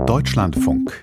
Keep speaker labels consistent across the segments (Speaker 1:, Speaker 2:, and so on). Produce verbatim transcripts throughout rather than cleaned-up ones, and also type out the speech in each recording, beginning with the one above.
Speaker 1: Deutschlandfunk.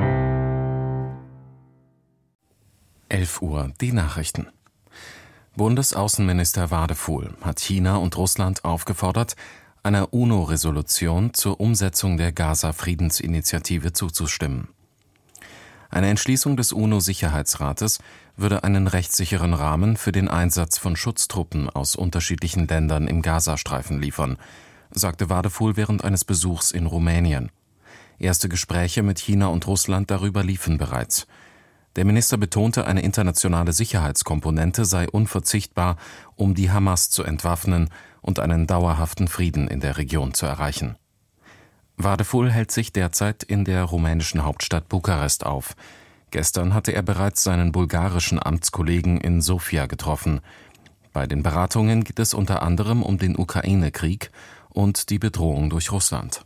Speaker 2: elf Uhr, die Nachrichten. Bundesaußenminister Wadefuhl hat China und Russland aufgefordert, einer UNO-Resolution zur Umsetzung der Gaza-Friedensinitiative zuzustimmen. Eine Entschließung des UNO-Sicherheitsrates würde einen rechtssicheren Rahmen für den Einsatz von Schutztruppen aus unterschiedlichen Ländern im Gazastreifen liefern, sagte Wadefuhl während eines Besuchs in Rumänien. Erste Gespräche mit China und Russland darüber liefen bereits. Der Minister betonte, eine internationale Sicherheitskomponente sei unverzichtbar, um die Hamas zu entwaffnen und einen dauerhaften Frieden in der Region zu erreichen. Wadefuhl hält sich derzeit in der rumänischen Hauptstadt Bukarest auf. Gestern hatte er bereits seinen bulgarischen Amtskollegen in Sofia getroffen. Bei den Beratungen geht es unter anderem um den Ukraine-Krieg und die Bedrohung durch Russland.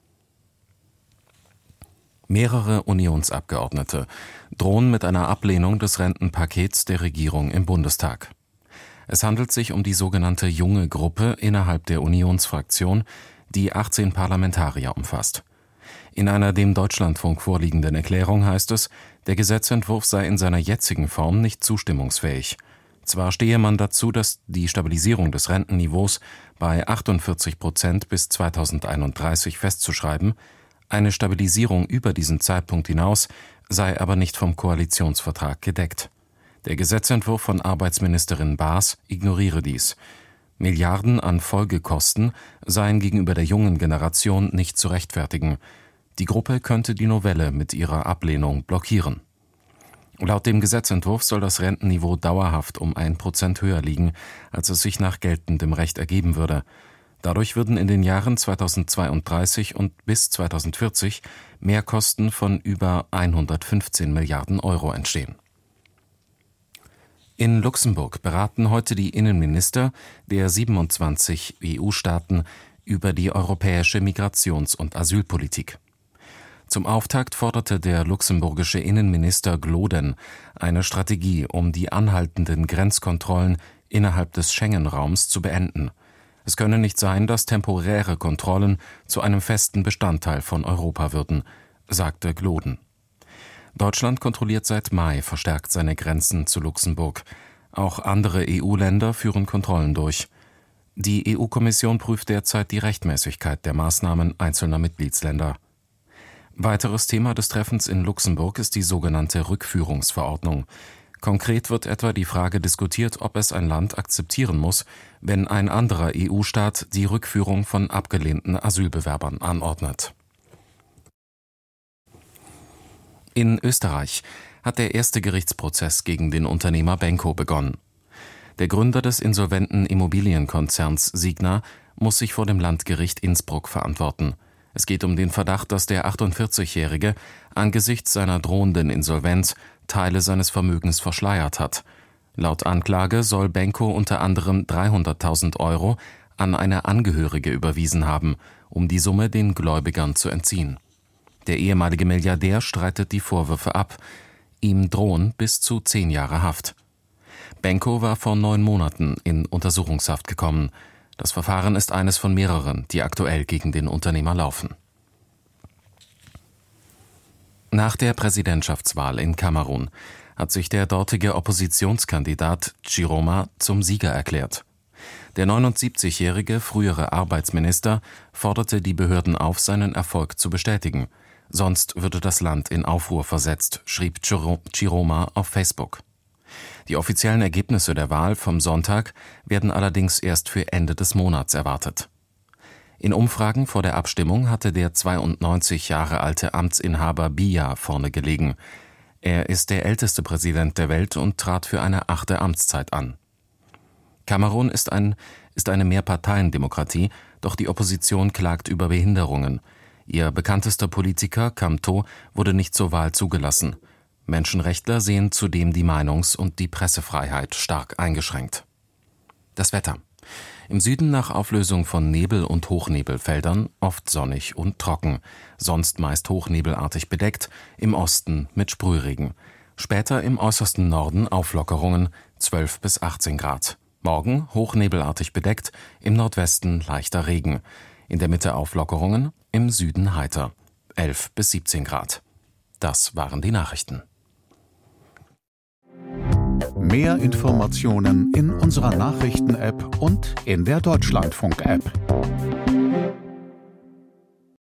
Speaker 2: Mehrere Unionsabgeordnete drohen mit einer Ablehnung des Rentenpakets der Regierung im Bundestag. Es handelt sich um die sogenannte Junge Gruppe innerhalb der Unionsfraktion, die achtzehn Parlamentarier umfasst. In einer dem Deutschlandfunk vorliegenden Erklärung heißt es, der Gesetzentwurf sei in seiner jetzigen Form nicht zustimmungsfähig. Zwar stehe man dazu, dass die Stabilisierung des Rentenniveaus bei achtundvierzig Prozent bis zweitausendeinunddreißig festzuschreiben, eine Stabilisierung über diesen Zeitpunkt hinaus sei aber nicht vom Koalitionsvertrag gedeckt. Der Gesetzentwurf von Arbeitsministerin Baas ignoriere dies. Milliarden an Folgekosten seien gegenüber der jungen Generation nicht zu rechtfertigen. Die Gruppe könnte die Novelle mit ihrer Ablehnung blockieren. Laut dem Gesetzentwurf soll das Rentenniveau dauerhaft um ein Prozent höher liegen, als es sich nach geltendem Recht ergeben würde. Dadurch würden in den Jahren zweitausendzweiunddreißig und bis zweitausendvierzig Mehrkosten von über hundertfünfzehn Milliarden Euro entstehen. In Luxemburg beraten heute die Innenminister der siebenundzwanzig E U-Staaten über die europäische Migrations- und Asylpolitik. Zum Auftakt forderte der luxemburgische Innenminister Gloden eine Strategie, um die anhaltenden Grenzkontrollen innerhalb des Schengen-Raums zu beenden. Es könne nicht sein, dass temporäre Kontrollen zu einem festen Bestandteil von Europa würden, sagte Gloden. Deutschland kontrolliert seit Mai verstärkt seine Grenzen zu Luxemburg. Auch andere E U-Länder führen Kontrollen durch. Die E U-Kommission prüft derzeit die Rechtmäßigkeit der Maßnahmen einzelner Mitgliedsländer. Weiteres Thema des Treffens in Luxemburg ist die sogenannte Rückführungsverordnung. Konkret wird etwa die Frage diskutiert, ob es ein Land akzeptieren muss, wenn ein anderer E U-Staat die Rückführung von abgelehnten Asylbewerbern anordnet. In Österreich hat der erste Gerichtsprozess gegen den Unternehmer Benko begonnen. Der Gründer des insolventen Immobilienkonzerns Signa muss sich vor dem Landgericht Innsbruck verantworten. Es geht um den Verdacht, dass der achtundvierzigjährige angesichts seiner drohenden Insolvenz Teile seines Vermögens verschleiert hat. Laut Anklage soll Benko unter anderem dreihunderttausend Euro an eine Angehörige überwiesen haben, um die Summe den Gläubigern zu entziehen. Der ehemalige Milliardär streitet die Vorwürfe ab. Ihm drohen bis zu zehn Jahre Haft. Benko war vor neun Monaten in Untersuchungshaft gekommen. Das Verfahren ist eines von mehreren, die aktuell gegen den Unternehmer laufen. Nach der Präsidentschaftswahl in Kamerun hat sich der dortige Oppositionskandidat Chiroma zum Sieger erklärt. Der neunundsiebzigjährige frühere Arbeitsminister forderte die Behörden auf, seinen Erfolg zu bestätigen. Sonst würde das Land in Aufruhr versetzt, schrieb Chiroma auf Facebook. Die offiziellen Ergebnisse der Wahl vom Sonntag werden allerdings erst für Ende des Monats erwartet. In Umfragen vor der Abstimmung hatte der zweiundneunzig Jahre alte Amtsinhaber Biya vorne gelegen. Er ist der älteste Präsident der Welt und trat für eine achte Amtszeit an. Kamerun ist, ein, ist eine Mehrparteiendemokratie, doch die Opposition klagt über Behinderungen. Ihr bekanntester Politiker, Kamto, wurde nicht zur Wahl zugelassen. Menschenrechtler sehen zudem die Meinungs- und die Pressefreiheit stark eingeschränkt. Das Wetter. Im Süden nach Auflösung von Nebel- und Hochnebelfeldern oft sonnig und trocken, sonst meist hochnebelartig bedeckt, im Osten mit Sprühregen. Später im äußersten Norden Auflockerungen, zwölf bis achtzehn Grad. Morgen hochnebelartig bedeckt, im Nordwesten leichter Regen. In der Mitte Auflockerungen, im Süden heiter. elf bis siebzehn Grad. Das waren die Nachrichten.
Speaker 1: Mehr Informationen in unserer Nachrichten-App und in der Deutschlandfunk-App.